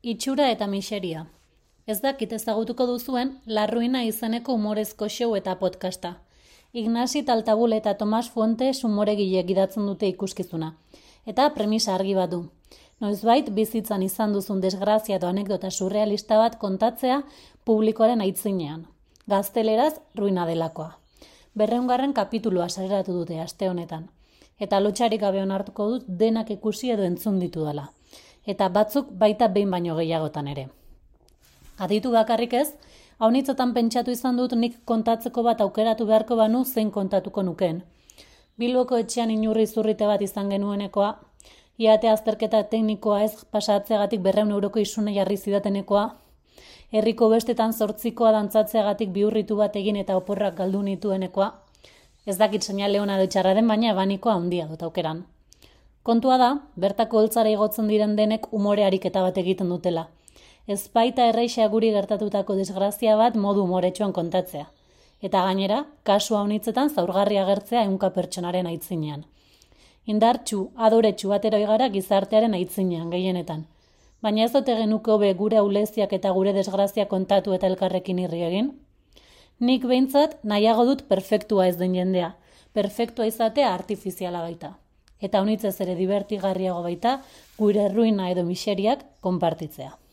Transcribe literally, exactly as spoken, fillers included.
Itxura eta miseria. Ez dakit ezagutuko duzuen La Ruina izeneko humorezko show eta podcasta. Ignasi Taltabule eta Tomas Fuentes umoregilek idatzen dute ikuskizuna. Eta premisa argi bat du. Noizbait bizitzan izan duzun desgrazia edo anekdota surrealista bat kontatzea publikoaren aitzinean. Gazteleraz ruina delakoa. Berrehungarren kapitulua sareratu dute aste honetan. Eta lotxarik gabe onartuko dut denak ikusi edo entzun ditu dela. Eta batzuk baita behin baino gehiagotan ere. Aditu bakarrik ez, haunitzotan pentsatu izan dut nik kontatzeko bat aukeratu beharko banu zein kontatuko nukeen. Bilboko etxean inurri zurrite bat izan genuenekoa, iate azterketa teknikoa ez pasatzeagatik berreun euroko isune jarri zidatenekoa, herriko bestetan zortzikoa dantzatzeagatik bihurritu bat egin eta oporrak galdu nituenekoa, ez dakit seinale ona edo txarra den, baina abanikoa handia dut aukeran. Kontua da, bertako holtzara igotzen diren denek umore ariketa bat egiten dutela. Ez baita erreixa guri gertatutako desgrazia bat modu umoretsuan kontatzea. Eta gainera, kasu haunitzetan zaurgarri agertzea ehunka pertsonaren aitzinean. Indartsu, adoretsu batero igara gizartearen aitzinean gehienetan. Baina ez dute genuke hobe gure auleziak eta gure desgrazia kontatu eta elkarrekin irri egin? Nik behintzat nahiago dut perfektua ez den jendea, perfektua izatea artifiziala baita. Eta haunitzez ere divertigarriago baita gure ruina edo miseriak konpartitzea.